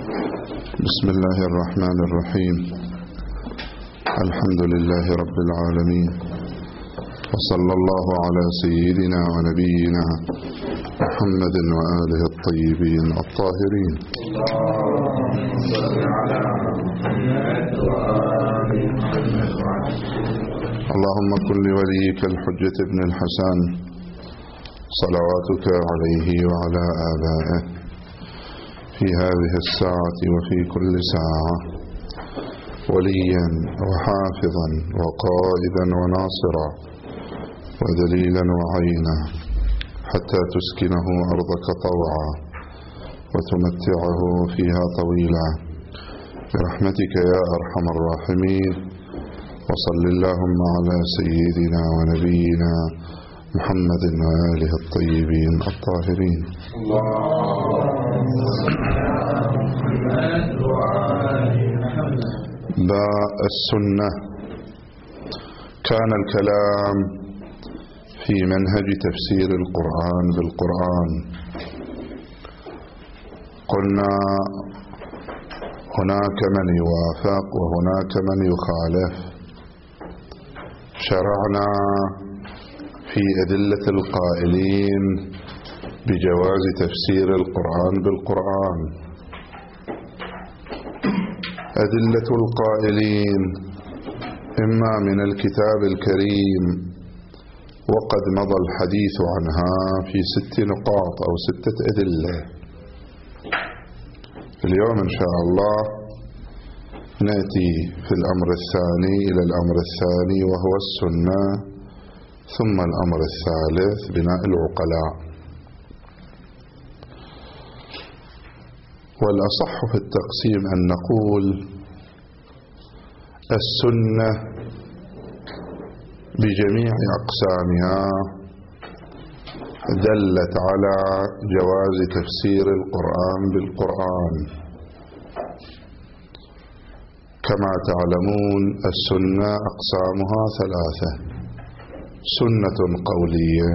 بسم الله الرحمن الرحيم. الحمد لله رب العالمين، وصلى الله على سيدنا ونبينا محمد وآله الطيبين الطاهرين. اللهم كن لوليك الحجة ابن الحسن صلواتك عليه وعلى آبائه في هذه الساعة وفي كل ساعة وليا وحافظا وقائدا وناصرا ودليلا وعينا، حتى تسكنه أرضك طوعا وتمتعه فيها طويلا برحمتك يا أرحم الراحمين. وصل اللهم على سيدنا ونبينا محمد وآله الطيبين الطاهرين. باء السنة. كان الكلام في منهج تفسير القرآن بالقرآن. قلنا هناك من يوافق وهناك من يخالف. شرعنا في أدلة القائلين بجواز تفسير القرآن بالقرآن. أدلة القائلين إما من الكتاب الكريم، وقد مضى الحديث عنها في 6 نقاط أو 6 أدلة. اليوم إن شاء الله نأتي في الأمر الثاني إلى الأمر الثاني وهو السنة، ثم الأمر الثالث بناء العقلاء. والأصح في التقسيم أن نقول السنة بجميع أقسامها دلت على جواز تفسير القرآن بالقرآن. كما تعلمون السنة أقسامها 3: سنة قولية،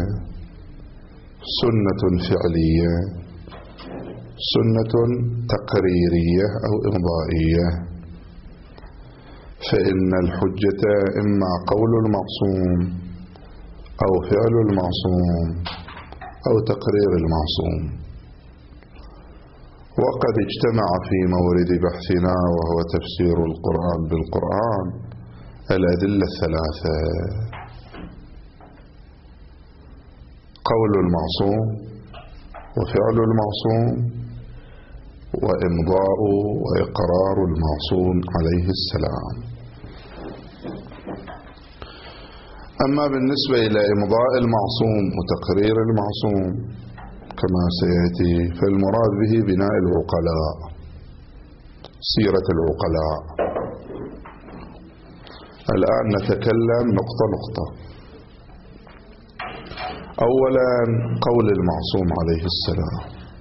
سنة فعلية، سنة تقريرية أو إمضائية. فإن الحجة إما قول المعصوم أو فعل المعصوم أو تقرير المعصوم. وقد اجتمع في مورد بحثنا وهو تفسير القرآن بالقرآن الأدلة 3: قول المعصوم وفعل المعصوم وإمضاء وإقرار المعصوم عليه السلام. أما بالنسبة إلى إمضاء المعصوم وتقرير المعصوم كما سيأتي، فالمراد به بناء العقلاء، سيرة العقلاء. الآن نتكلم نقطة نقطة. أولا قول المعصوم عليه السلام.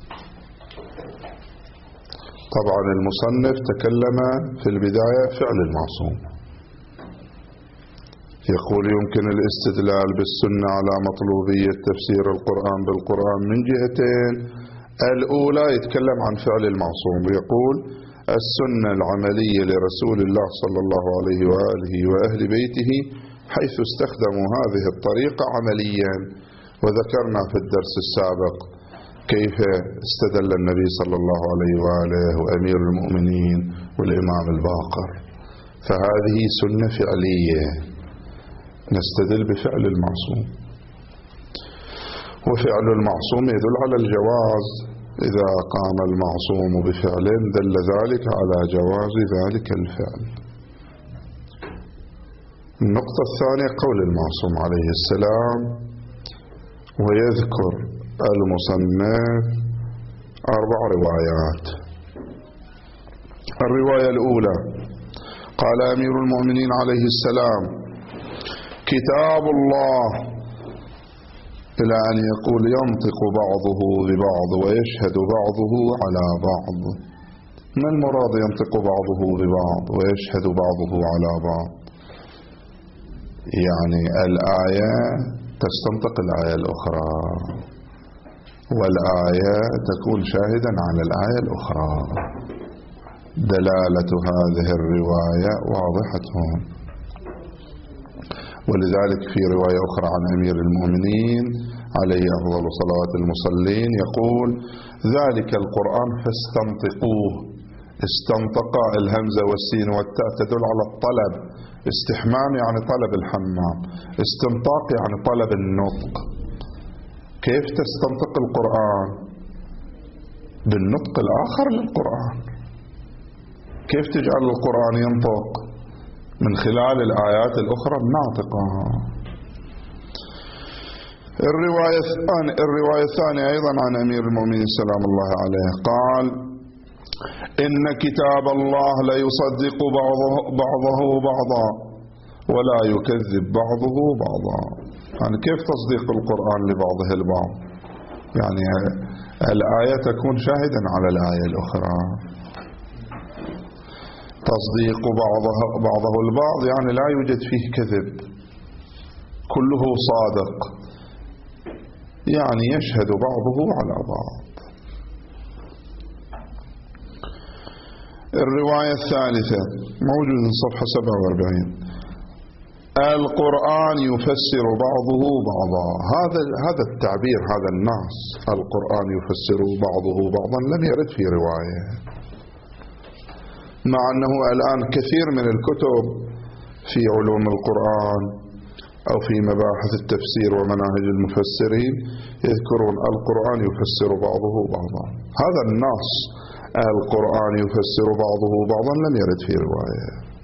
طبعا المصنف تكلم في البداية فعل المعصوم، يقول يمكن الاستدلال بالسنة على مطلوبية تفسير القرآن بالقرآن من جهتين. الأولى يتكلم عن فعل المعصوم ويقول السنة العملية لرسول الله صلى الله عليه وآله وأهل بيته حيث استخدموا هذه الطريقة عمليا. وذكرنا في الدرس السابق كيف استدل النبي صلى الله عليه وآله وأمير المؤمنين والإمام الباقر. فهذه سنة فعلية، نستدل بفعل المعصوم. وفعل المعصوم يدل على الجواز، إذا قام المعصوم بفعل دل ذلك على جواز ذلك الفعل. النقطة الثانية قول المعصوم عليه السلام. ويذكر المصنف 4 روايات. الرواية الأولى قال أمير المؤمنين عليه السلام: كتاب الله، إلى أن يقول ينطق بعضه ببعض ويشهد بعضه على بعض. ما المراد ينطق بعضه ببعض ويشهد بعضه على بعض؟ يعني الآية تستنطق الآية الأخرى، والآية تكون شاهدا على الآية الأخرى. دلالة هذه الرواية واضحة هون. ولذلك في رواية أخرى عن أمير المؤمنين عليه أفضل صلوات المصلين يقول: ذلك القرآن فاستنطقوه. استنطق الهمزة والسين والتاء تدل على الطلب. استحمام يعني طلب الحمام، استنطاق يعني طلب النطق. كيف تستنطق القرآن؟ بالنطق الآخر للقرآن. كيف تجعل القرآن ينطق؟ من خلال الآيات الأخرى الناطقة. الرواية الثانية أيضا عن أمير المؤمنين سلام الله عليه قال: إن كتاب الله لا يصدق بعضه بعضا ولا يكذب بعضه بعضا. يعني كيف تصديق القرآن لبعضه البعض؟ يعني الآية تكون شاهدا على الآية الأخرى. تصديق بعضه البعض يعني لا يوجد فيه كذب، كله صادق، يعني يشهد بعضه على بعض. الرواية الثالثة موجود في صفحة 47: القرآن يفسر بعضه بعضا. هذا التعبير، هذا النص القرآن يفسر بعضه بعضا لم يرد في رواية، مع أنه الآن كثير من الكتب في علوم القرآن أو في مباحث التفسير ومناهج المفسرين يذكرون القرآن يفسر بعضه بعضا. هذا النص القرآن يفسر بعضه بعضا لم يرد في رواية.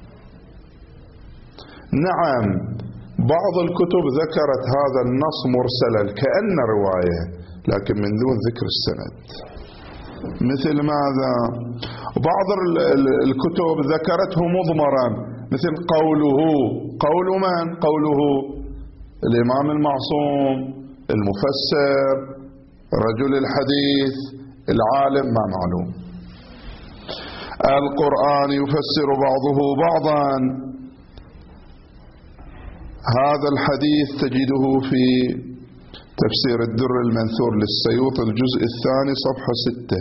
نعم بعض الكتب ذكرت هذا النص مرسلا كأن رواية، لكن من دون ذكر السند. مثل ماذا؟ بعض الكتب ذكرته مضمرا، مثل قوله. قول من؟ قوله الإمام المعصوم، المفسر، رجل الحديث، العالم، ما معلوم. القرآن يفسر بعضه بعضا، هذا الحديث تجده في تفسير الدر المنثور للسيوط الجزء الثاني صفحة 6،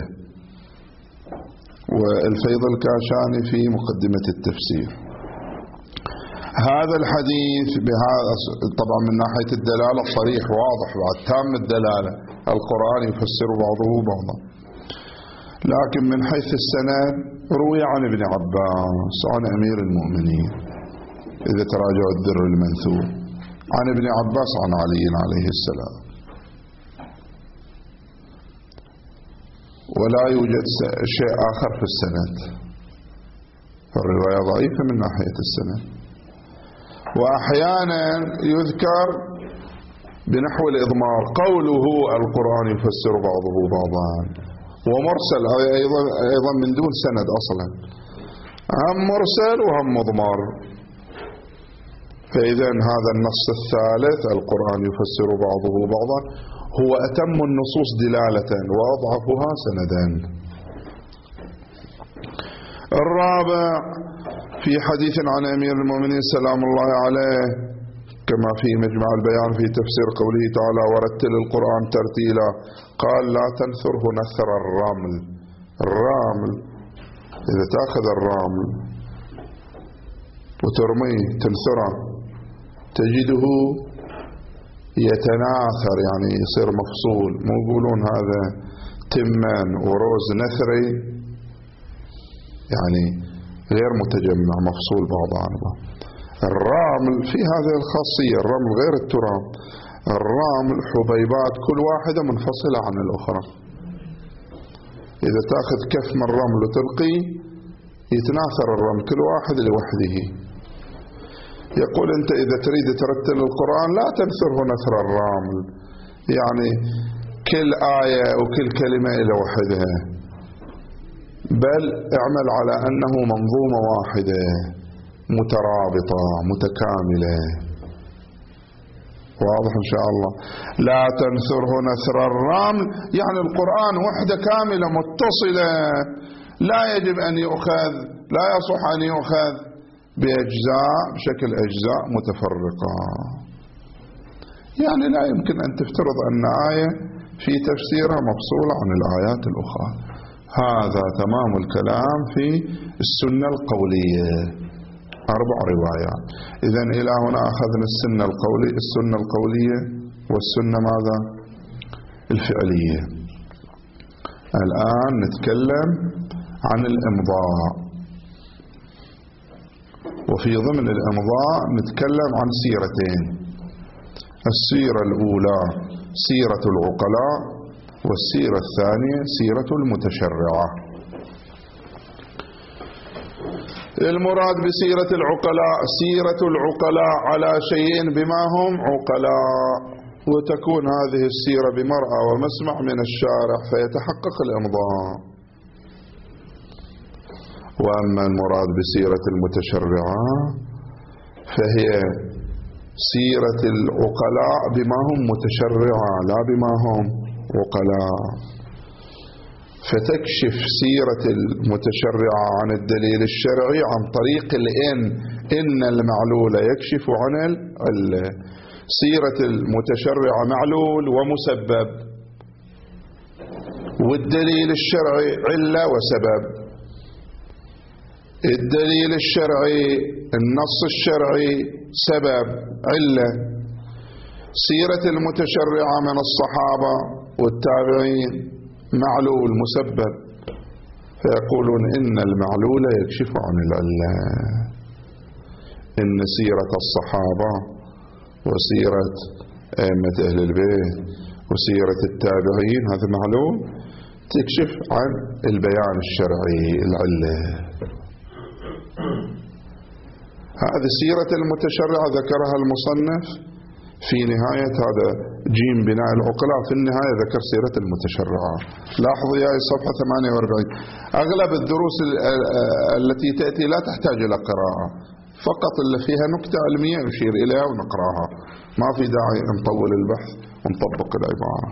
والفيض الكاشاني في مقدمة التفسير. هذا الحديث بهذا طبعا من ناحية الدلالة صريح واضح بعد تام الدلالة، القرآن يفسر بعضه بعضا. لكن من حيث السند روي عن ابن عباس عن أمير المؤمنين، إذا تراجعوا الدر المنثور، عن ابن عباس عن علي عليه السلام، ولا يوجد شيء آخر في السند. الرواية ضعيفة من ناحية السند، وأحيانا يذكر بنحو الإضمار قوله القرآن يفسر بعضه بعضا، ومرسل أيضا من دون سند أصلا، هم مرسل وهم مضمر. فإذا هذا النص الثالث القرآن يفسر بعضه بعضا هو أتم النصوص دلالة وأضعفها سندا. الرابع في حديث عن أمير المؤمنين سلام الله عليه كما في مجمع البيان في تفسير قوله تعالى: ورتل القرآن ترتيلا، قال: لا تنثره نثر الرامل. الرامل إذا تأخذ الرامل وترميه تنثره تجده يتناثر، يعني يصير مفصول. مو يقولون هذا تمان وروز نثري، يعني غير متجمع، مفصول بعض عن بعض. الرامل في هذه الخاصية، الرمل غير التراب. الرامل حبيبات كل واحدة منفصلة عن الأخرى. إذا تأخذ كف من الرمل وتلقي يتناثر الرمل كل واحد لوحده. يقول أنت إذا تريد ترتل القرآن لا تنثره نثر الرامل، يعني كل آية وكل كلمة لوحدها، بل اعمل على أنه منظومة واحدة مترابطة متكاملة. واضح إن شاء الله؟ لا تنثره نثر الرمل يعني القرآن وحدة كاملة متصلة، لا يجب أن يؤخذ، لا يصح أن يؤخذ بأجزاء بشكل أجزاء متفرقة. يعني لا يمكن أن تفترض أن آية في تفسيرها مفصولة عن الآيات الأخرى، هذا تمام الكلام في السنة القولية، 4 روايات. إذن إلى هنا أخذنا السنة القولية والسنة ماذا؟ الفعلية. الآن نتكلم عن الإمضاء، وفي ضمن الإمضاء نتكلم عن سيرتين: السيرة الأولى سيرة العقلاء، والسيرة الثانية سيرة المتشرعة. المراد بسيرة العقلاء: سيرة العقلاء على شيء بما هم عقلاء، وتكون هذه السيرة بمرأى ومسمع من الشارع فيتحقق الإمضاء. وأما المراد بسيرة المتشرعة فهي سيرة العقلاء بما هم متشرعة لا بما هم عقلاء، فتكشف سيرة المتشرعة عن الدليل الشرعي عن طريق إن المعلول يكشف عن سيرة المتشرعة معلول ومسبب، والدليل الشرعي علة وسبب. الدليل الشرعي النص الشرعي سبب علة. سيرة المتشرعة من الصحابة والتابعين معلول مسبب، فيقولون إن المعلول يكشف عن العلة. إن سيرة الصحابة وسيرة أئمة أهل البيت وسيرة التابعين هذا معلوم تكشف عن البيان الشرعي العلة. هذه سيرة المتشرعة ذكرها المصنف في نهاية هذا جيم بناء العقلاء، في النهاية ذكر سيرة المتشرعة. لاحظ يا صفحة 48. أغلب الدروس التي تأتي لا تحتاج إلى قراءة، فقط اللي فيها نكتة علمية نشير إليها ونقراها، ما في داعي نطول البحث ونطبق العبارة.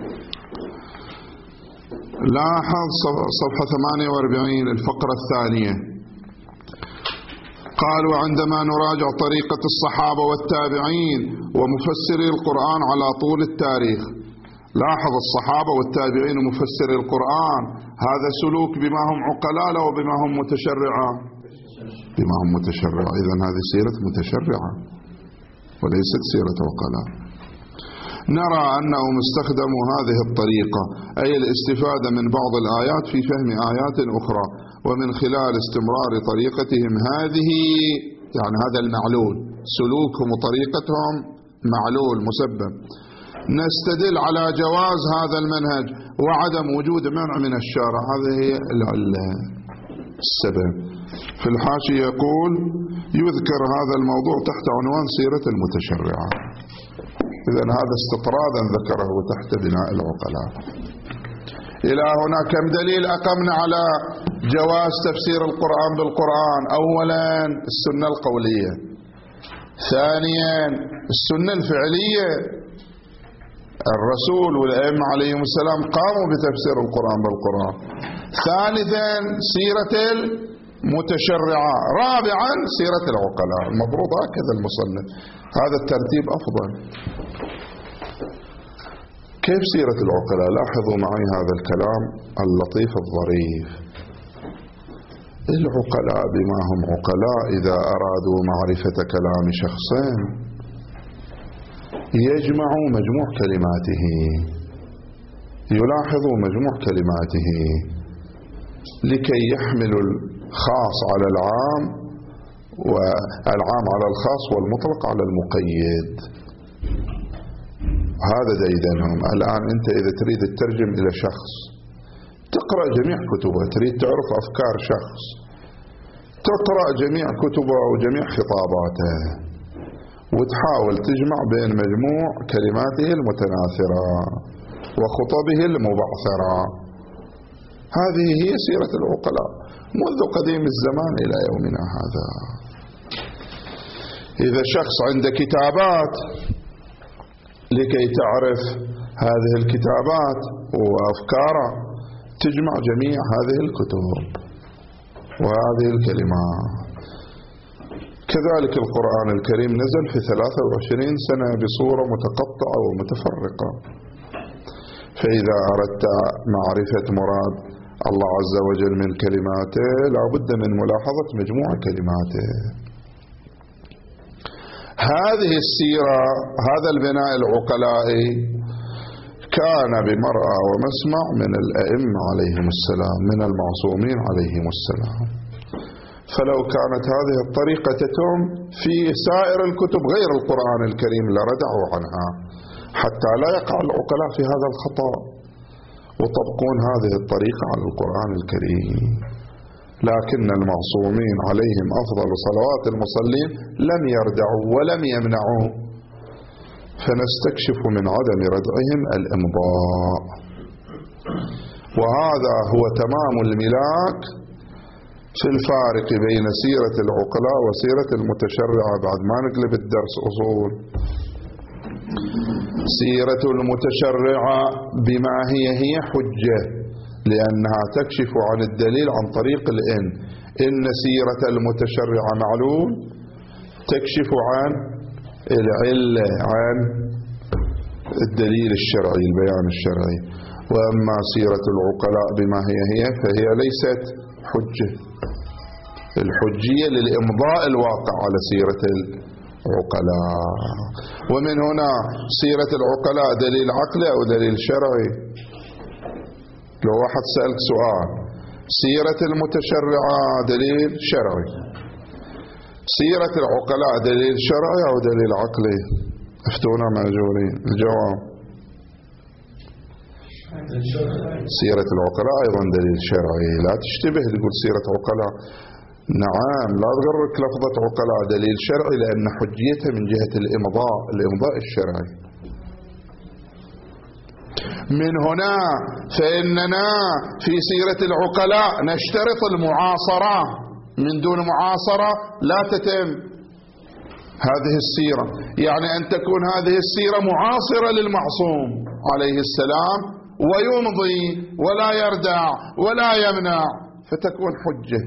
لاحظ صفحة 48 الفقرة الثانية. قال: وعندما نراجع طريقة الصحابة والتابعين ومفسري القرآن على طول التاريخ. لاحظ الصحابة والتابعين ومفسري القرآن، هذا سلوك بما هم عقلاء أو بما هم متشرعة؟ بما هم متشرعة. إذن هذه سيرة متشرعة وليست سيرة عقلاء. نرى أنهم استخدموا هذه الطريقة، أي الاستفادة من بعض الآيات في فهم آيات أخرى، ومن خلال استمرار طريقتهم هذه، يعني هذا المعلول، سلوكهم وطريقتهم معلول مسبب، نستدل على جواز هذا المنهج وعدم وجود منع من الشارع. هذا هي السبب. في الحاشية يقول: يذكر هذا الموضوع تحت عنوان سيرة المتشرعة. إذن هذا استطرادا ذكره تحت بناء العقلاء. إلى هنا كم دليل أقمنا على جواز تفسير القرآن بالقرآن؟ أولا السنة القولية، ثانيا السنة الفعلية، الرسول والأئمة عليهم السلام قاموا بتفسير القرآن بالقرآن، ثالثا سيرة المتشرعة، رابعا سيرة العقلاء. المفروض هكذا المصنف، هذا الترتيب أفضل. كيف سيرة العقلاء؟ لاحظوا معي هذا الكلام اللطيف الظريف. العقلاء بما هم عقلاء إذا أرادوا معرفة كلام شخص يجمعوا مجموع كلماته، يلاحظوا مجموع كلماته لكي يحملوا الخاص على العام والعام على الخاص والمطلق على المقيد. هذا ديدنهم. الآن أنت إذا تريد تترجم إلى شخص تقرأ جميع كتبه، تريد تعرف أفكار شخص تقرأ جميع كتبه وجميع خطاباته وتحاول تجمع بين مجموع كلماته المتناثرة وخطبه المبعثرة. هذه هي سيرة العقلاء منذ قديم الزمان إلى يومنا هذا. إذا شخص عنده كتابات لكي تعرف هذه الكتابات وأفكاره تجمع جميع هذه الكتب وهذه الكلمات. كذلك القرآن الكريم نزل في 23 سنة بصورة متقطعة ومتفرقة. فإذا أردت معرفة مراد الله عز وجل من كلماته لا بد من ملاحظة مجموع كلماته. هذه السيرة، هذا البناء العقلائي كان بمرأى ومسمع من الأئمة عليهم السلام، من المعصومين عليهم السلام. فلو كانت هذه الطريقة تتم في سائر الكتب غير القرآن الكريم لردعوا عنها حتى لا يقع العقلاء في هذا الخطأ وطبقون هذه الطريقة على القرآن الكريم. لكن المعصومين عليهم أفضل صلوات المصلين لم يردعوا ولم يمنعوا، فنستكشف من عدم ردعهم الإمضاء. وهذا هو تمام الملاك في الفارق بين سيرة العقلاء وسيرة المتشرعة. بعد ما نقلب الدرس أصول، سيرة المتشرعة بما هي حجة، لأنها تكشف عن الدليل عن طريق إن سيرة المتشرعة معلول تكشف عن العلة، عن الدليل الشرعي، البيان الشرعي. وأما سيرة العقلاء بما هي فهي ليست حجة، الحجية للإمضاء الواقع على سيرة العقلاء. ومن هنا سيرة العقلاء دليل عقلي أو دليل شرعي. لو واحد سألك سؤال، سيرة المتشرعة دليل شرعي، سيرة العقلاء دليل شرعي أو دليل عقلي؟ افتونا مأجورين. الجواب سيرة العقلاء أيضا دليل شرعي. لا تشتبه تقول سيرة عقلاء، نعم لا تغرك لفظة عقلاء دليل شرعي لأن حجيتها من جهة الإمضاء الشرعي. من هنا فإننا في سيرة العقلاء نشترط المعاصرة، من دون معاصرة لا تتم هذه السيرة. يعني أن تكون هذه السيرة معاصرة للمعصوم عليه السلام ويمضي ولا يردع ولا يمنع فتكون حجة.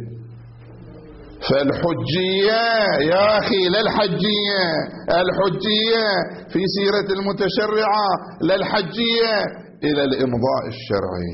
فالحجية يا أخي لا الحجية، الحجية في سيرة المتشرعة لا الحجية إلى الإمضاء الشرعي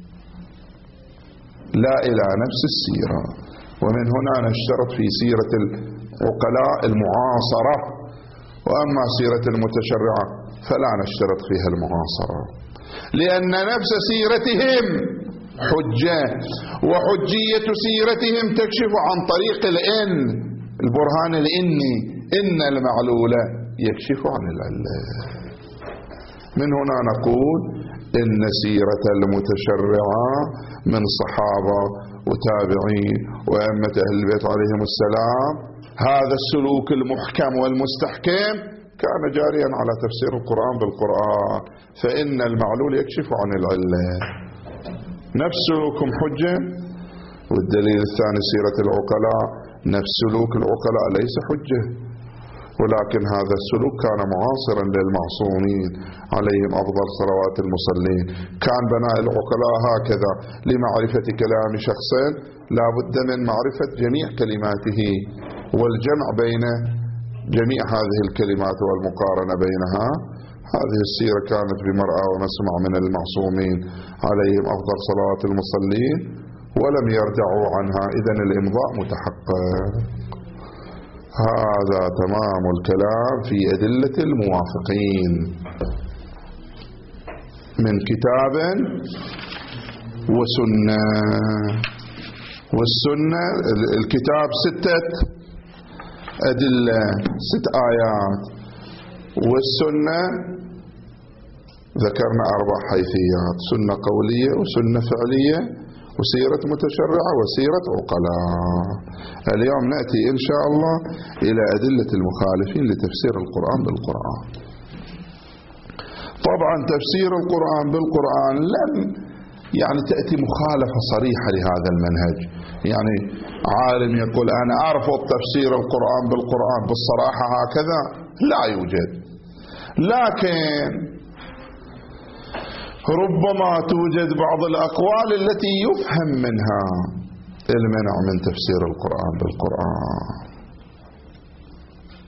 لا إلى نفس السيرة. ومن هنا نشترط في سيرة العقلاء المعاصرة، وأما سيرة المتشرعة فلا نشترط فيها المعاصرة، لأن نفس سيرتهم حجة، وحجية سيرتهم تكشف عن طريق البرهان الإني، إن المعلول يكشف عن العلة. من هنا نقول إن سيرة المتشرعة من صحابة وتابعين وأئمة أهل البيت عليهم السلام، هذا السلوك المحكم والمستحكم كان جاريا على تفسير القرآن بالقرآن، فإن المعلول يكشف عن العلة. نفس سلوكهم حجة. والدليل الثاني سيرة العقلاء، نفس سلوك العقلاء ليس حجة، ولكن هذا السلوك كان معاصرا للمعصومين عليهم أفضل صلوات المصلين. كان بناء العقلاء هكذا لمعرفة كلام شخص لا بد من معرفة جميع كلماته والجمع بين جميع هذه الكلمات والمقارنة بينها. هذه السيرة كانت بمرأى ومسمع من المعصومين عليهم أفضل صلوات المصلين ولم يرجعوا عنها، إذن الإمضاء متحقق. هذا تمام الكلام في أدلة الموافقين من كتاب وسنة. والسنة الكتاب 6 أدلة 6 آيات، والسنة ذكرنا 4 حيثيات: سنة قولية وسنة فعلية وسيرة متشرعة وسيرة عقلاء. اليوم نأتي إن شاء الله إلى أدلة المخالفين لتفسير القرآن بالقرآن. طبعا تفسير القرآن بالقرآن لم تأتي مخالفة صريحة لهذا المنهج. عالم يقول أنا أرفض تفسير القرآن بالقرآن بالصراحة هكذا لا يوجد، لكن ربما توجد بعض الأقوال التي يفهم منها المنع من تفسير القرآن بالقرآن.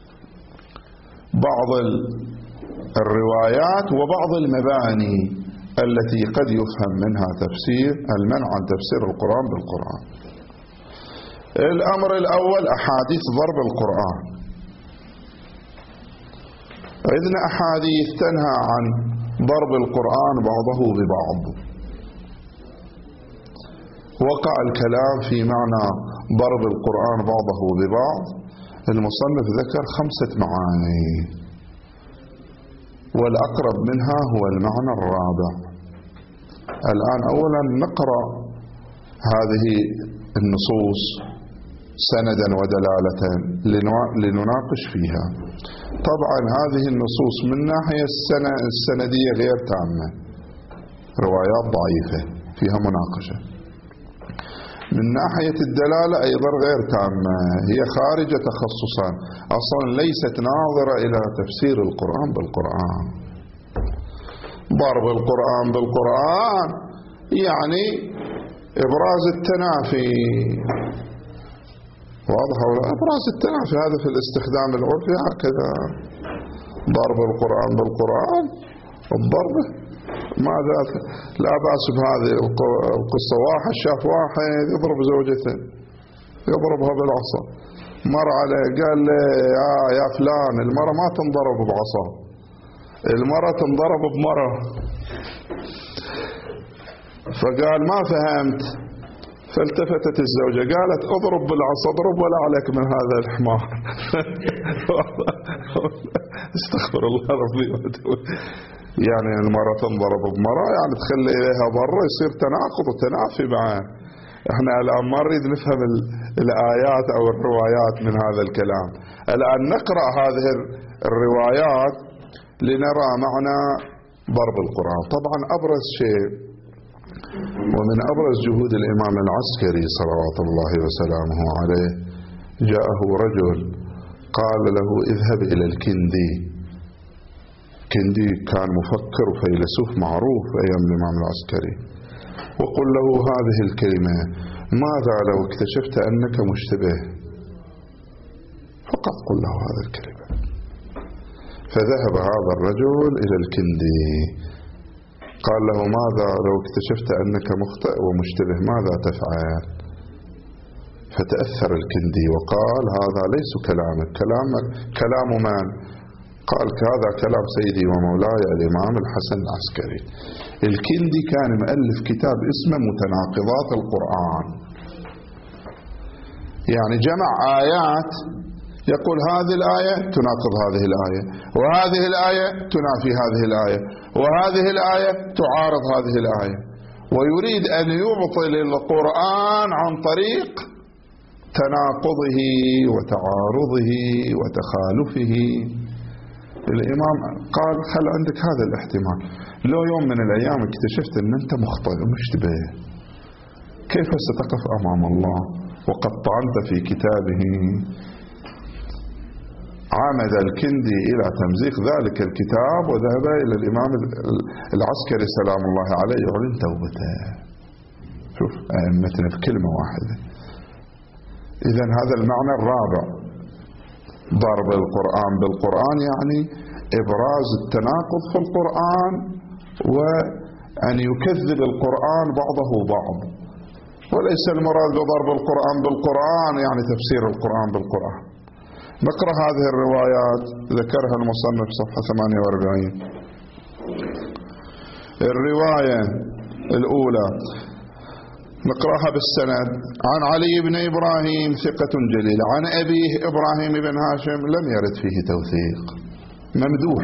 بعض الروايات وبعض المباني التي قد يفهم منها تفسير المنع عن تفسير القرآن بالقرآن. الأمر الأول أحاديث ضرب القرآن. إذن أحاديث تنهى عن ضرب القرآن بعضه ببعض. وقع الكلام في معنى ضرب القرآن بعضه ببعض. المصنف ذكر 5 معاني، والأقرب منها هو المعنى الرابع. الآن أولا نقرأ هذه النصوص سندا ودلالة لنناقش فيها. طبعا هذه النصوص من ناحية السندية غير تامة، روايات ضعيفة فيها مناقشة. من ناحية الدلالة أيضا غير تامة، هي خارجة تخصصا، أصلا ليست ناظرة إلى تفسير القرآن بالقرآن. ضرب القرآن بالقرآن يعني إبراز التنافي، واضح ولا؟ إبراز التنافي هذا في الاستخدام العرفي هكذا. ضرب القرآن بالقرآن، الضرب ماذا لا بأس بهذه القصة. واحد شاف واحد يضرب زوجته، يضربها بالعصا، مر عليه قال له يا فلان المرأة ما تنضرب بعصا، المرأة تنضرب بمرة. فقال ما فهمت. فالتفتت الزوجة قالت اضرب بالعصا، اضرب ولا عليك من هذا الحمار. استغفر الله ربي. يعني المرأة تنضرب بمرة يعني تخلي إليها برا، يصير تناقض وتنافي معه. احنا الآن ما نريد نفهم الآيات أو الروايات من هذا الكلام. الآن نقرأ هذه الروايات لنرى معنى ضرب القرآن. طبعا أبرز شيء ومن أبرز جهود الإمام العسكري صلوات الله وسلامه عليه، جاءه رجل قال له اذهب إلى الكندي. كندي كان مفكر وفيلسوف معروف أيام الإمام العسكري، وقل له هذه الكلمة: ماذا لو اكتشفت أنك مشتبه؟ فقط قل له هذه الكلمة. فذهب هذا الرجل إلى الكندي قال له: ماذا لو اكتشفت أنك مخطئ ومشتبه، ماذا تفعل؟ فتأثر الكندي وقال: هذا ليس كلامك، كلام من؟ قال: هذا كلام سيدي ومولاي الإمام الحسن العسكري. الكندي كان مؤلف كتاب اسمه متناقضات القرآن، يعني جمع آيات يقول هذه الآية تناقض هذه الآية، وهذه الآية تنافي هذه الآية، وهذه الآية تعارض هذه الآية، ويريد أن يبطل القرآن عن طريق تناقضه وتعارضه وتخالفه. الإمام قال: خل عندك هذا الاحتمال، لو يوم من الأيام اكتشفت أن أنت مخطئ ومشتبه، كيف ستقف أمام الله وقد طعنت في كتابه؟ عامد الكندي إلى تمزيق ذلك الكتاب وذهب إلى الإمام العسكري سلام الله عليه يعلن توبته. شوف أئمتنا بكلمة واحدة. إذن هذا المعنى الرابع، ضرب القرآن بالقرآن يعني إبراز التناقض في القرآن، وأن يكذب القرآن بعضه بعض، وليس المراد بضرب القرآن بالقرآن يعني تفسير القرآن بالقرآن. نقرأ هذه الروايات ذكرها المصنف صفحة 48. الرواية الأولى نقرأها بالسند: عن علي بن إبراهيم ثقة جليل عن أبيه إبراهيم بن هاشم، لم يرد فيه توثيق، ممدوح،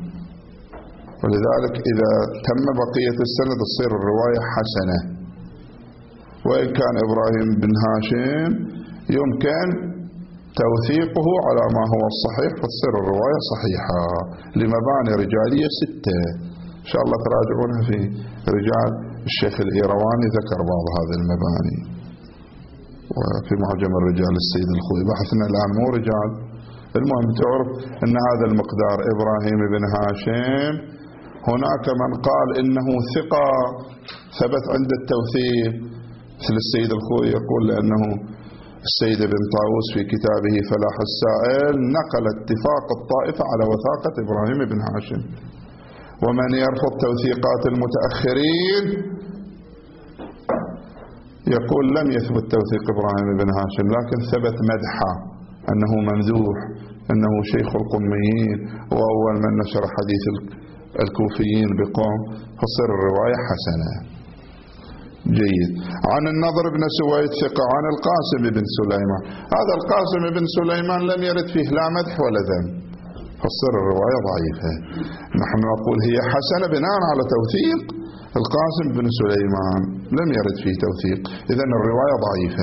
ولذلك إذا تم بقية السند تصير الرواية حسنة. وإن كان إبراهيم بن هاشم يمكن توثيقه على ما هو الصحيح فتصير الرواية صحيحة لمباني رجالية 6 إن شاء الله تراجعونها في رجال. الشيخ الإيرواني ذكر بعض هذه المباني، وفي معجم الرجال السيد الخوي بحثنا الآن مو رجال. المهم تعرف أن هذا المقدار إبراهيم بن هاشم، هناك من قال إنه ثقة ثبت عند التوثيق، مثل السيد الخوي يقول لأنه السيد بن طاووس في كتابه فلاح السائل نقل اتفاق الطائفة على وثاقة إبراهيم بن هاشم. ومن يرفض توثيقات المتأخرين يقول لم يثبت توثيق إبراهيم بن هاشم، لكن ثبت مدحه أنه ممدوح، أنه شيخ القميين، وأول من نشر حديث الكوفيين بقوم، فصير الرواية حسنة. جيد. عن النضر بن سويد ثقة عن القاسم بن سليمان. هذا القاسم بن سليمان لم يرد فيه لا مدح ولا ذم، فصير الرواية ضعيفة. نحن نقول هي حسنة بناء على توثيق القاسم بن سليمان، لم يرد فيه توثيق، إذن الرواية ضعيفة.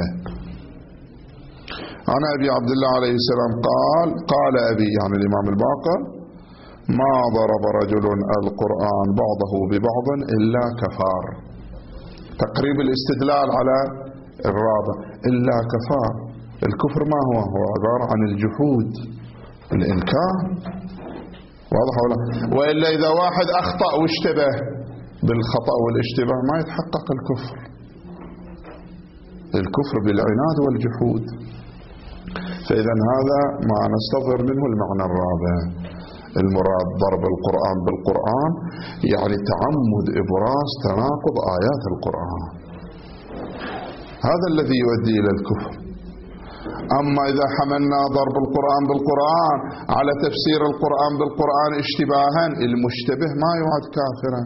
عن أبي عبد الله عليه السلام قال أبي يعني الإمام الباقر: ما ضرب رجل القرآن بعضه ببعض إلا كفار. تقريب الاستدلال على الرابع، إلا كفار. الكفر ما هو عبارة عن الجحود، الإنكار، واضح ولا؟ وإلا إذا واحد أخطأ واشتبه بالخطأ والاشتباه ما يتحقق الكفر. الكفر بالعناد والجحود. فإذا هذا ما نستظهر منه المعنى الرابع. المراد ضرب القرآن بالقرآن يعني تعمد إبراز تناقض آيات القرآن، هذا الذي يؤدي إلى الكفر. أما إذا حملنا ضرب القرآن بالقرآن على تفسير القرآن بالقرآن اشتباها، المشتبه ما يعد كافرا.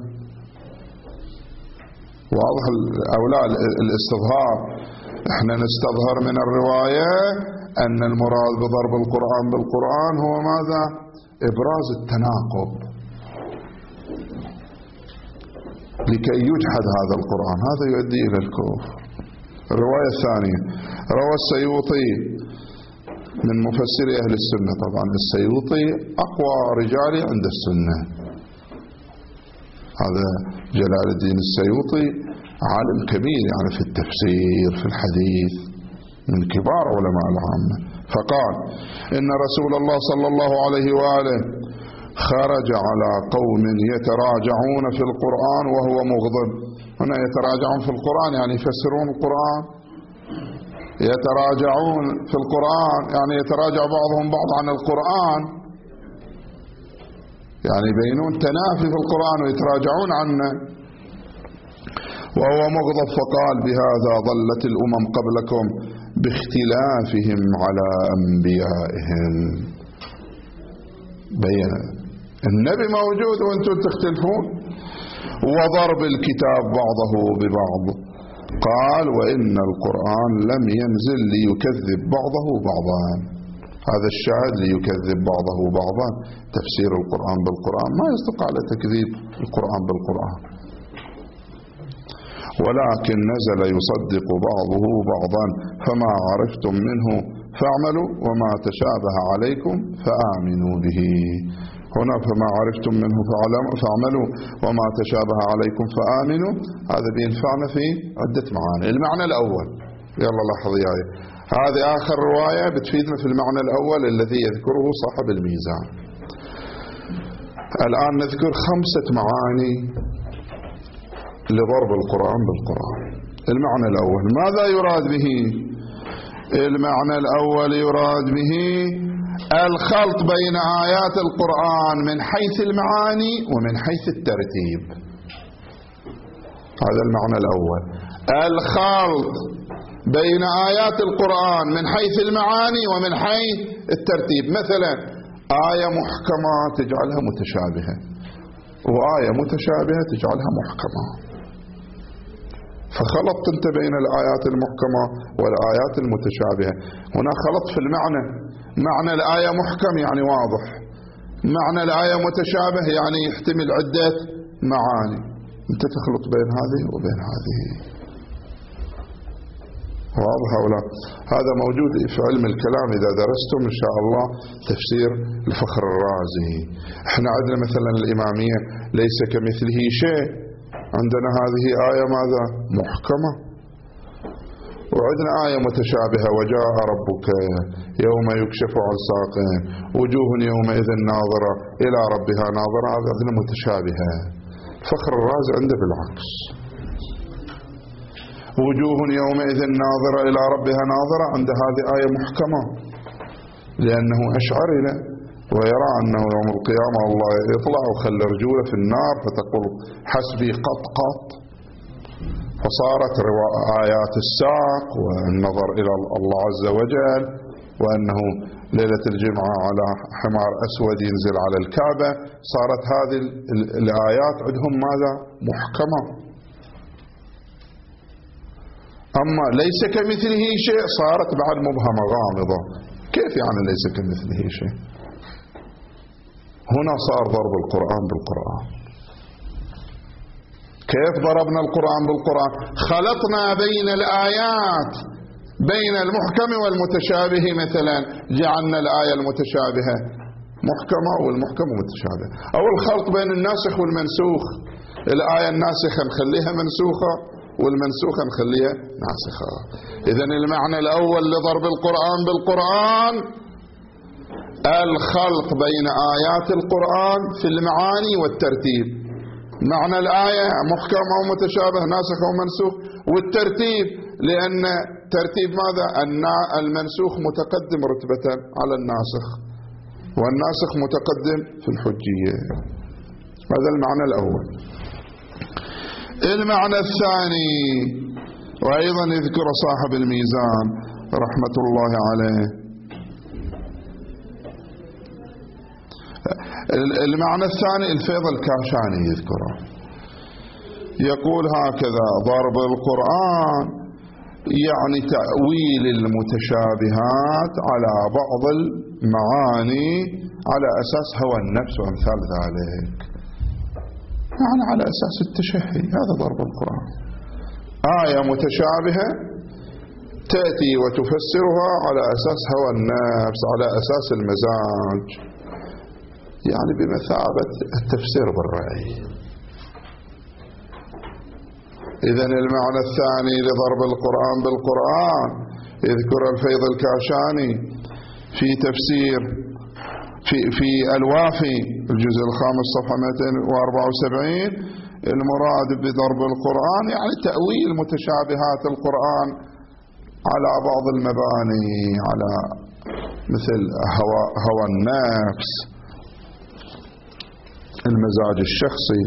واضح أو لا الاستظهار؟ احنا نستظهر من الرواية أن المراد بضرب القرآن بالقرآن هو ماذا؟ إبراز التناقض لكي يجحد هذا القرآن، هذا يؤدي إلى الكفر. الرواية الثانية روى السيوطي من مفسري أهل السنة، طبعا السيوطي أقوى رجال عند السنة، هذا جلال الدين السيوطي عالم كبير يعني في التفسير في الحديث، من كبار علماء العامة. فقال: إن رسول الله صلى الله عليه وآله خرج على قوم يتراجعون في القرآن وهو مغضب. هنا يتراجعون في القرآن يعني يفسرون القرآن، يتراجعون في القرآن يعني يتراجع بعضهم بعض عن القرآن، يعني يبينون تنافي في القرآن ويتراجعون عنه. وهو مغضب فقال: بهذا ضلت الأمم قبلكم باختلافهم على أنبيائهم. بين النبي موجود وأنتم تختلفون. وضرب الكتاب بعضه ببعض. قال: وإن القرآن لم ينزل ليكذب بعضه بعضا. هذا الشاهد ليكذب بعضه بعضا، تفسير القرآن بالقرآن ما يصدق على تكذيب القرآن بالقرآن، ولكن نزل يصدق بعضه بعضا، فما عرفتم منه فاعملوا وما تشابه عليكم فآمنوا به. هنا فما عرفتم منه فاعملوا وما تشابه عليكم فآمنوا، هذا بينفعنا في عدة معاني. المعنى الأول، يلا لاحظ ياي، هذه آخر رواية بتفيدنا في المعنى الأول الذي يذكره صاحب الميزان. الآن نذكر 5 معاني لضرب القرآن بالقرآن. المعنى الأول ماذا يراد به؟ المعنى الأول يراد به الخلط بين آيات القرآن من حيث المعاني ومن حيث الترتيب. هذا المعنى الأول، الخلط بين آيات القرآن من حيث المعاني ومن حيث الترتيب. مثلا آية محكمة تجعلها متشابهة، وآية متشابهة تجعلها محكمة، فخلطت انت بين الآيات المحكمة والآيات المتشابهة. هنا خلط في المعنى، معنى الآية محكم يعني واضح، معنى الآية متشابه يعني يحتمل عدة معاني، انت تخلط بين هذه وبين هذه. واضح ولا؟ هذا موجود في علم الكلام إذا درستم إن شاء الله تفسير الفخر الرازي. احنا عندنا مثلا الإمامية ليس كمثله شيء، عندنا هذه آية ماذا؟ محكمة، وعندنا آية متشابهة: وجاء ربك يوم يكشف عن ساق وجوه يومئذ ناظرة إلى ربها ناظرة، هذا عندنا متشابهة. فخر الرازي عنده بالعكس، وجوه يومئذ ناظرة إلى ربها ناظرة، عند هذه آية محكمة لأنه أشعرنا ويرى أنه يوم القيامة الله يطلع وخلي رجوله في النار فتقول حسبي قط قط، فصارت آيات الساق والنظر إلى الله عز وجل، وأنه ليلة الجمعة على حمار أسود ينزل على الكعبة، صارت هذه الآيات عندهم ماذا؟ محكمة. أما ليس كمثله شيء صارت بعد مبهمة غامضة. كيف يعني ليس كمثله شيء؟ هنا صار ضرب القرآن بالقرآن. كيف ضربنا القرآن بالقرآن؟ خلطنا بين الآيات، بين المحكم والمتشابه. مثلا جعلنا الآية المتشابهة محكمة والمحكم متشابه، أو الخلط بين الناسخ والمنسوخ. الآية الناسخة نخليها منسوخة والمنسوخة نخليها ناسخة. إذن المعنى الأول لضرب القرآن بالقرآن الخلط بين آيات القرآن في المعاني والترتيب. معنى الآية محكم أو متشابه، ناسخ أو منسوخ، والترتيب لأن ترتيب ماذا؟ المنسوخ متقدم رتبة على الناسخ، والناسخ متقدم في الحجية. هذا المعنى الأول. المعنى الثاني وأيضا يذكر صاحب الميزان رحمة الله عليه، المعنى الثاني الفيض الكاشاني يذكره، يقول هكذا: ضرب القرآن يعني تأويل المتشابهات على بعض المعاني على أساس هوى النفس وأمثال ذلك، يعني على أساس التشهي. هذا ضرب القرآن. آية متشابهة تأتي وتفسرها على أساس هوى النفس، على أساس المزاج، يعني بمثابة التفسير بالرأي. إذن المعنى الثاني لضرب القرآن بالقرآن يذكر الفيض الكاشاني في تفسير في الوافي الجزء 5 صفحة 274. المراد بضرب القرآن يعني تأويل متشابهات القرآن على بعض المباني، على مثل هوى النفس، المزاج الشخصي.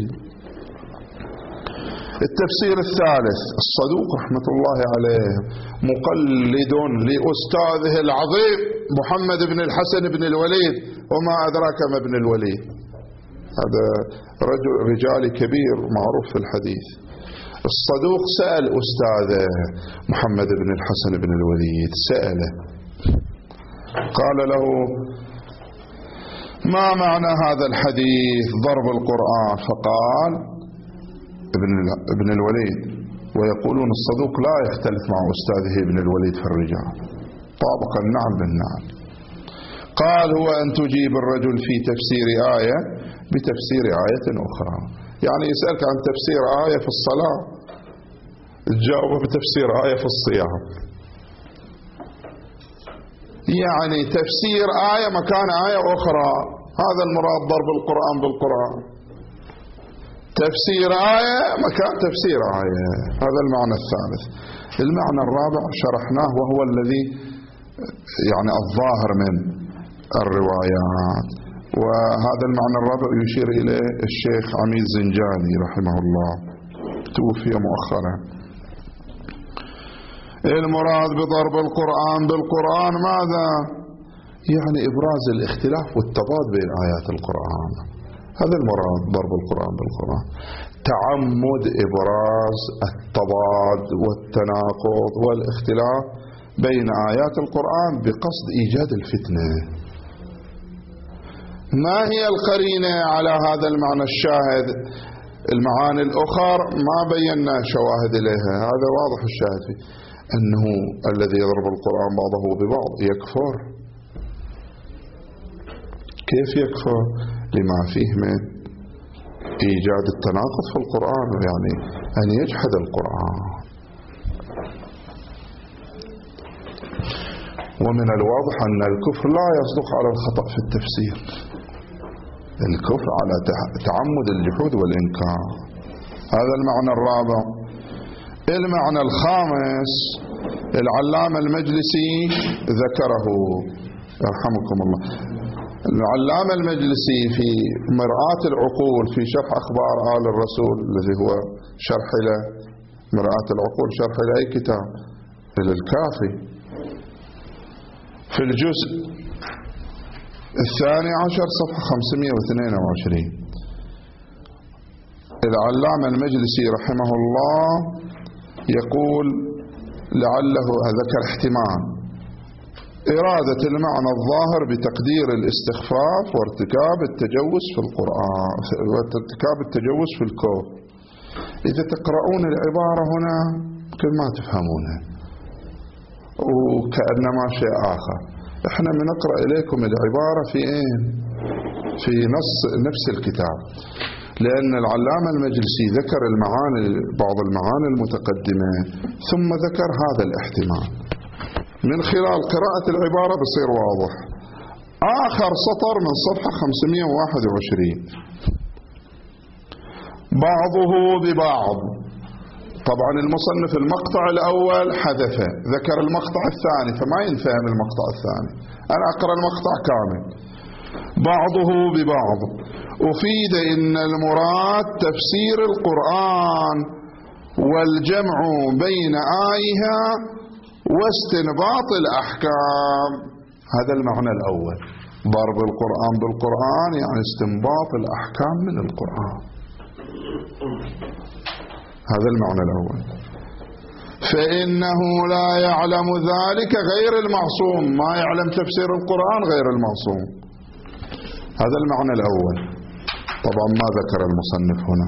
التفسير الثالث الصدوق رحمة الله عليه مقلد لأستاذه العظيم محمد بن الحسن بن الوليد، وما أدراك ما ابن الوليد، هذا رجل رجالي كبير معروف في الحديث. الصدوق سأل أستاذه محمد بن الحسن بن الوليد، سأله قال له: ما معنى هذا الحديث ضرب القرآن؟ فقال ابن الوليد: ويقولون الصدوق لا يختلف مع أستاذه ابن الوليد في الرجال، طابق النعل بالنعل. قال: هو أن تجيب الرجل في تفسير آية بتفسير آية أخرى، يعني يسألك عن تفسير آية في الصلاة تجاوبه بتفسير آية في الصيام، يعني تفسير آية مكان آية أخرى. هذا المراد ضرب القرآن بالقرآن، تفسير آية مكان تفسير آية. هذا المعنى الثالث. المعنى الرابع شرحناه وهو الذي يعني الظاهر من الروايات، وهذا المعنى الرابع يشير إليه الشيخ عميد زنجاني رحمه الله، توفي مؤخرا. المراد بضرب القرآن بالقرآن ماذا؟ يعني إبراز الاختلاف والتضاد بين آيات القرآن. هذا المراد ضرب القرآن بالقرآن، تعمد إبراز التضاد والتناقض والاختلاف بين آيات القرآن بقصد إيجاد الفتنة. ما هي القرينة على هذا المعنى الشاهد؟ المعاني الأخرى ما بينا شواهد إليها، هذا واضح الشاهد فيه، أنه الذي يضرب القرآن بعضه ببعض يكفر. كيف يكفر؟ لما فيه من إيجاد التناقض في القرآن، يعني أن يجحد القرآن. ومن الواضح أن الكفر لا يصدق على الخطأ في التفسير، الكفر على تعمد الجحود والإنكار. هذا المعنى الرابع. المعنى الخامس العلامة المجلسي ذكره يرحمكم الله، العلامة المجلسي في مرآة العقول في شرح أخبار آل الرسول الذي هو شرح له مرآة العقول، شرح له أي كتاب؟ للكافي، في الجزء 12 صفحة 522 العلامة المجلسي رحمه الله يقول لعله ذكر احتمال إرادة المعنى الظاهر بتقدير الاستخفاف وارتكاب التجوز في القرآن وارتكاب التجوز في الكون. إذا تقرؤون العبارة هنا يمكن ما تفهمونها وكأنما شيء آخر. احنا بنقرأ إليكم العبارة في في نفس الكتاب، لأن العلامة المجلسي ذكر المعاني بعض المعاني المتقدمة ثم ذكر هذا الاحتمال. من خلال قراءة العبارة بصير واضح. آخر سطر من صفحة 521 بعضه ببعض. طبعا المصنف المقطع الأول حذفه، ذكر المقطع الثاني فما ينفهم المقطع الثاني، أنا أقرأ المقطع كامل. بعضه ببعض أفيد إن المراد تفسير القرآن والجمع بين آيها واستنباط الأحكام. هذا المعنى الأول، ضرب القرآن بالقرآن يعني استنباط الأحكام من القرآن، هذا المعنى الأول. فإنه لا يعلم ذلك غير المعصوم، ما يعلم تفسير القرآن غير المعصوم، هذا المعنى الأول. طبعا ما ذكر المصنف هنا.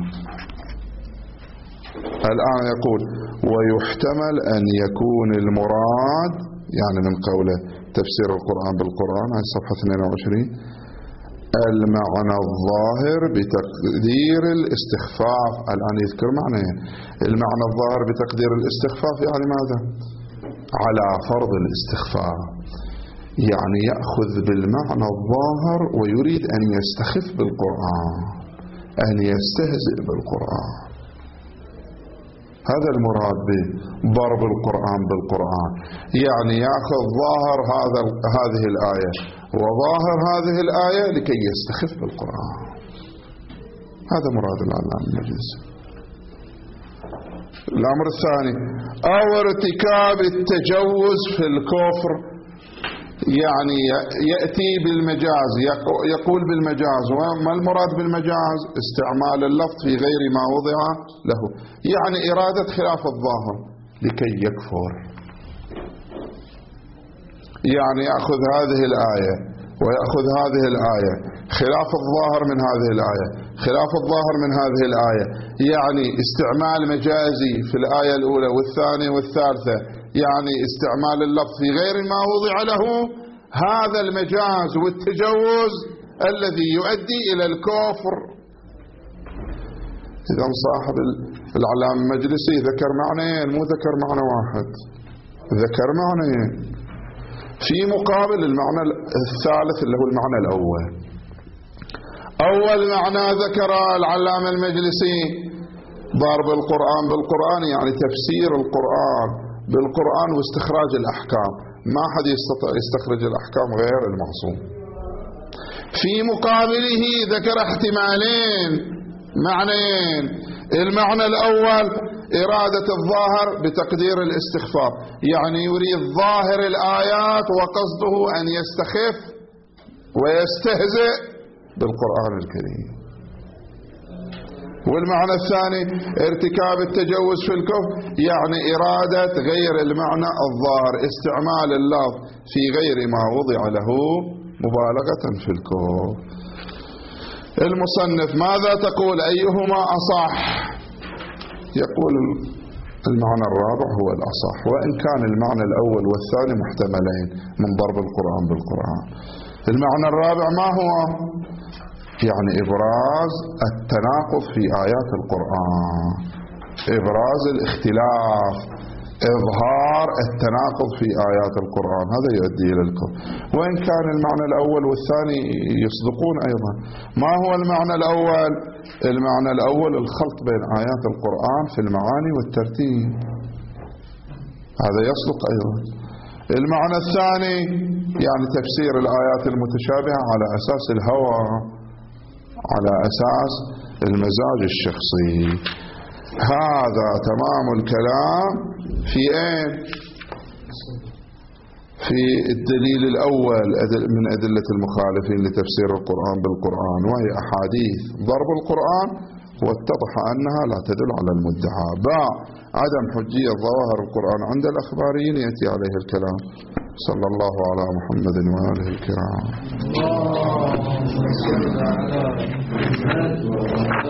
الآن يقول ويحتمل أن يكون المراد يعني من قوله تفسير القرآن بالقرآن، هذه صفحة 22 المعنى الظاهر بتقدير الاستخفاف. الآن يذكر معنى المعنى الظاهر بتقدير الاستخفاف، يعني ماذا؟ على فرض الاستخفاف، يعني يأخذ بالمعنى الظاهر ويريد أن يستخف بالقرآن، أن يستهزئ بالقرآن. هذا المراد بضرب القرآن بالقرآن، يعني يأخذ ظاهر هذه الآية وظاهر هذه الآية لكي يستخف بالقرآن. هذا مراد العلامة المجلسي. الأمر الثاني أو ارتكاب التجوز في الكفر، يعني يأتي بالمجاز، يقول بالمجاز. وما المراد بالمجاز؟ استعمال اللفظ في غير ما وضع له، يعني إرادة خلاف الظاهر لكي يكفر. يعني يأخذ هذه الآية ويأخذ هذه الآية خلاف الظاهر من هذه الآية، خلاف الظاهر من هذه الآية، يعني استعمال مجازي في الآية الأولى والثانية والثالثة، يعني استعمال اللفظ في غير ما وضع له. هذا المجاز والتجوز الذي يؤدي إلى الكفر. إذا صاحب العلامة المجلسي ذكر معنيين، مو ذكر معنى واحد، ذكر معنيين في مقابل المعنى الثالث اللي هو المعنى الأول. أول معنى ذكر العلامة المجلسي ضرب القرآن بالقرآن، يعني تفسير القرآن بالقرآن واستخراج الأحكام، ما أحد يستطيع يستخرج الأحكام غير المعصوم. في مقابله ذكر احتمالين، معنيين. المعنى الأول إرادة الظاهر بتقدير الاستخفاف، يعني يريد ظاهر الآيات وقصده أن يستخف ويستهزئ بالقرآن الكريم. والمعنى الثاني ارتكاب التجوز في الكفر، يعني إرادة غير المعنى الظاهر، استعمال اللفظ في غير ما وضع له مبالغة في الكفر. المصنف ماذا تقول؟ أيهما أصح؟ يقول المعنى الرابع هو الأصح، وإن كان المعنى الأول والثاني محتملين من ضرب القرآن بالقرآن. المعنى الرابع ما هو؟ يعني إبراز التناقض في آيات القرآن، إبراز الاختلاف، إظهار التناقض في آيات القرآن، هذا يؤدي إلى الكفر. وإن كان المعنى الأول والثاني يصدقون أيضا. ما هو المعنى الأول؟ المعنى الأول الخلط بين آيات القرآن في المعاني والترتيب، هذا يصدق أيضا. المعنى الثاني يعني تفسير الآيات المتشابهة على أساس الهوى، على أساس المزاج الشخصي. هذا تمام الكلام في أين؟ في الدليل الأول من أدلة المخالفين لتفسير القرآن بالقرآن، وهي أحاديث ضرب القرآن، واتضح أنها لا تدل على المدعى. عدم حجية ظواهر القرآن عند الأخباريين يأتي عليه الكلام. صلى الله على محمد وآله الكرام.